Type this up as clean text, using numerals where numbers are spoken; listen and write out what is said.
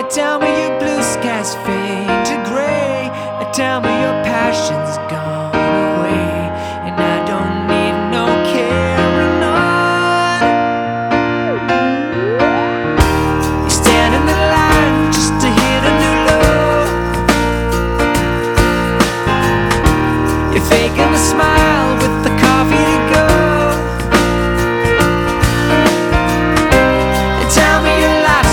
Tell me your blue skies fade to gray. Tell me your passion's gone away, and I don't need no carrying on. You stand in the line just to hit a new low. You're faking the smile